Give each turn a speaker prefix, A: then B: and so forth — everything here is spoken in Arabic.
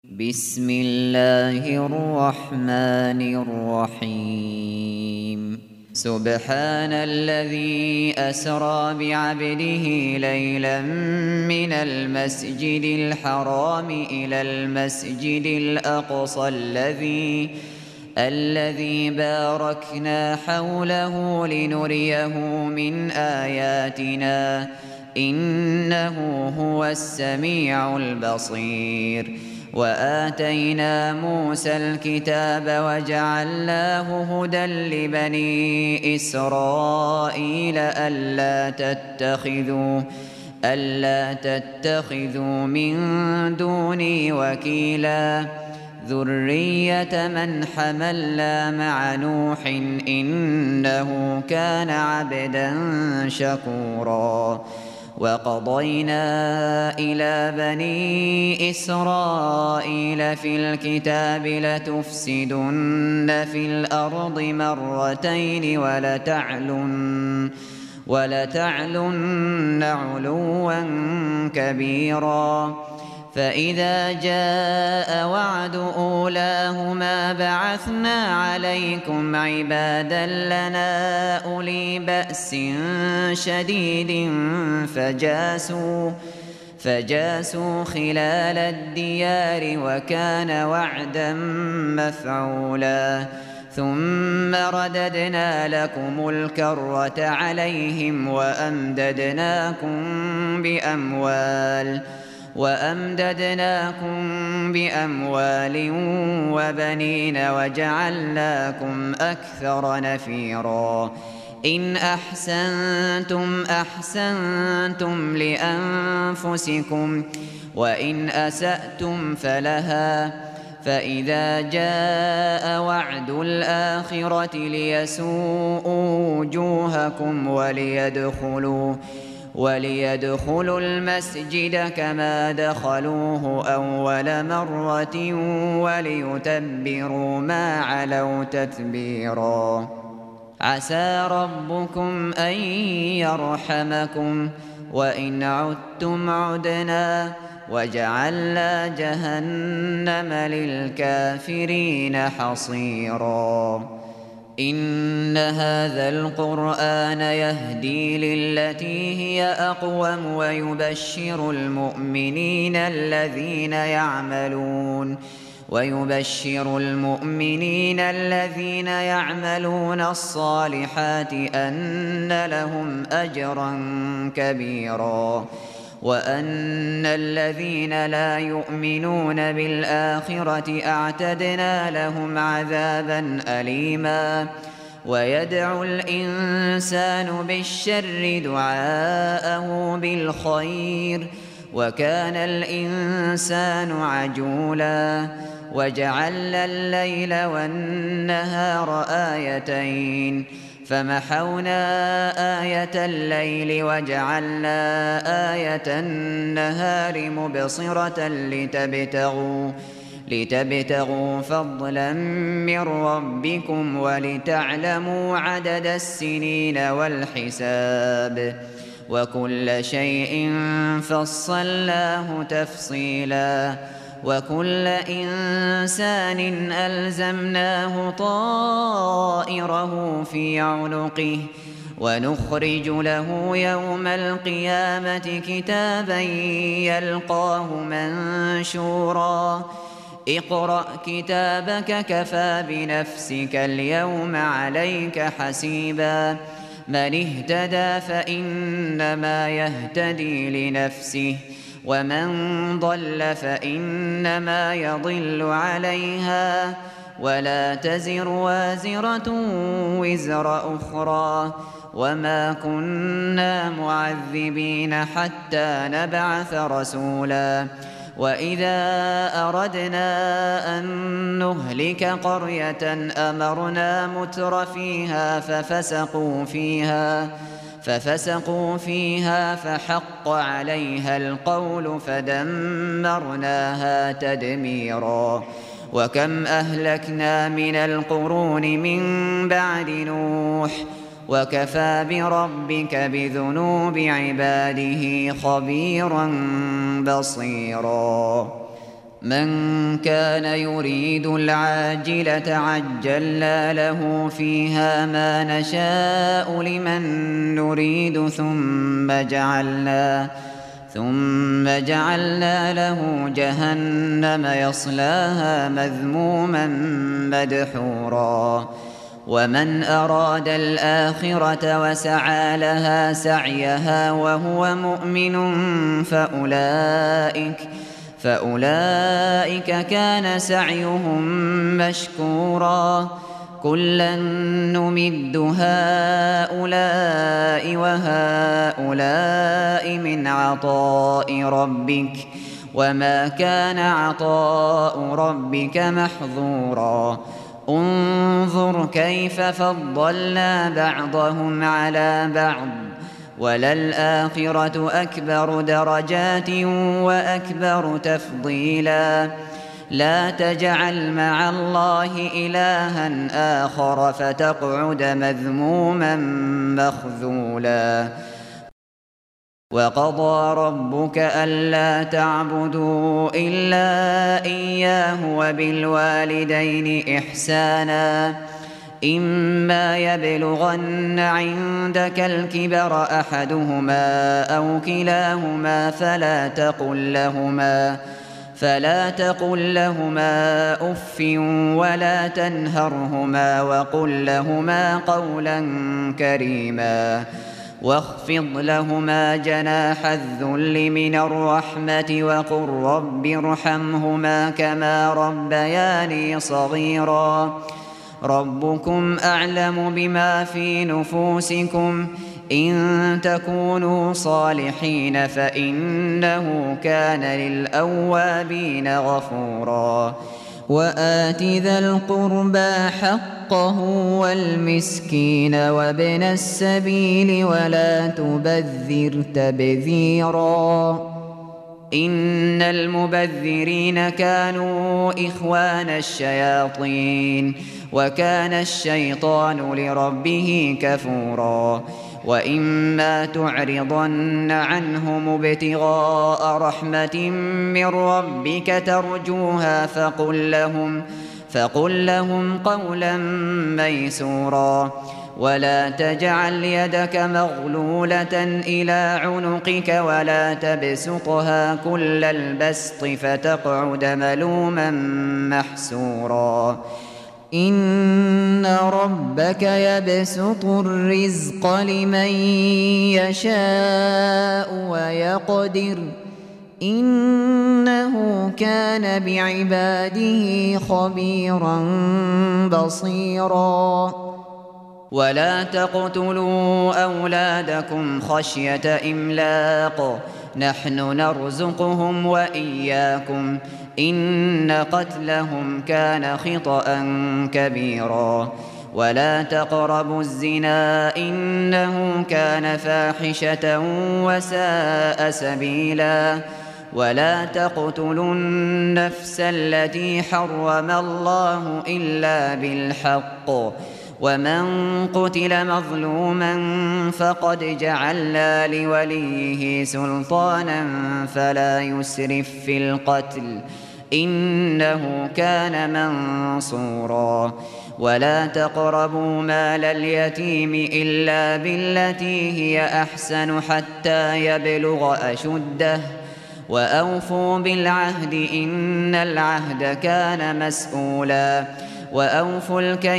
A: بسم الله الرحمن الرحيم سبحان الذي أسرى بعبده ليلا من المسجد الحرام إلى المسجد الأقصى الذي باركنا حوله لنريه من آياتنا إنه هو السميع البصير. وآتينا موسى الكتاب وجعلناه هدى لبني إسرائيل ألا تتخذوا من دوني وكيلا ذرية من حملنا مع نوح إنه كان عبدا شكورا. وقضينا إلى بني إسرائيل في الكتاب لتفسدن في الأرض مرتين ولتعلن علوا كبيرا. فإذا جاء وعد أولاهما بعثنا عليكم عبادا لنا أولي بأس شديد فجاسوا خلال الديار وكان وعدا مفعولا. ثم رددنا لكم الكرة عليهم وأمددناكم بأموال وبنين وجعلناكم أكثر نفيرا. إن أحسنتم لأنفسكم وإن أسأتم فلها. فإذا جاء وعد الآخرة ليسوءوا وجوهكم وليدخلوا المسجد كما دخلوه أول مرة وليتبروا ما علوا تتبيرا. عسى ربكم أن يرحمكم وإن عدتم عدنا وجعلنا جهنم للكافرين حصيرا. إن هذا القرآن يهدي للتي هي أقوم ويبشر المؤمنين الذين يعملون الصالحات أن لهم أجرا كبيرا. وأن الذين لا يؤمنون بالآخرة أعتدنا لهم عذابا أليما. ويدعو الإنسان بالشر دعاءه بالخير وكان الإنسان عجولا. وجعلنا الليل والنهار آيتين فمحونا آية الليل وجعلنا آية النهار مبصرة لتبتغوا فضلا من ربكم ولتعلموا عدد السنين والحساب وكل شيء فصلناه تفصيلا. وكل إنسان ألزمناه طائره في عنقه ونخرج له يوم القيامة كتابا يلقاه منشورا. اقرأ كتابك كفى بنفسك اليوم عليك حسيبا. من اهتدى فإنما يهتدي لنفسه ومن ضل فإنما يضل عليها ولا تزر وازرة وزر أخرى وما كنا معذبين حتى نبعث رسولا. وإذا أردنا أن نهلك قرية أمرنا متر فيها ففسقوا فيها فحق عليها القول فدمرناها تدميرا. وكم أهلكنا من القرون من بعد نوح وكفى بربك بذنوب عباده خبيرا بصيرا. من كان يريد العاجلة عجلنا له فيها ما نشاء لمن نريد ثم جعلنا له جهنم يصلاها مذموما مدحورا ومن أراد الآخرة وسعى لها سعيها وهو مؤمن فأولئك كان سعيهم مشكورا كلا نمد هؤلاء وهؤلاء من عطاء ربك وما كان عطاء ربك محظورا انظر كيف فضلنا بعضهم على بعض وللآخرة أكبر درجات وأكبر تفضيلا لا تجعل مع الله إلها آخر فتقعد مذموما مخذولا وقضى ربك ألا تعبدوا إلا إياه وبالوالدين إحسانا إما يبلغن عندك الكبر أحدهما أو كلاهما فلا تقل لهما أف ولا تنهرهما وقل لهما قولا كريما واخفض لهما جناح الذل من الرحمة وقل رب ارحمهما كما ربياني صغيرا ربكم أعلم بما في نفوسكم إن تكونوا صالحين فإنه كان للأوابين غفورا وآت ذا القربى حقه والمسكين وابن السبيل ولا تبذر تبذيرا إن المبذرين كانوا إخوان الشياطين وكان الشيطان لربه كفورا وإما تعرضن عنهم ابتغاء رحمة من ربك ترجوها فقل لهم قولا ميسورا ولا تجعل يدك مغلولة إلى عنقك ولا تبسطها كل البسط فتقعد ملوما محسورا إن ربك يبسط الرزق لمن يشاء ويقدر إنه كان بعباده خبيرا بصيرا ولا تقتلوا أولادكم خشية إملاق نحن نرزقهم وإياكم إن قتلهم كان خطأ كبيرا ولا تقربوا الزنا إنه كان فاحشة وساء سبيلا ولا تقتلوا النفس التي حرم الله إلا بالحق ومن قتل مظلوما فقد جعلنا لوليه سلطانا فلا يسرف في القتل إنه كان منصورا ولا تقربوا مال اليتيم إلا بالتي هي أحسن حتى يبلغ أشده وأوفوا بالعهد إن العهد كان مسؤولا وأوفوا الكيل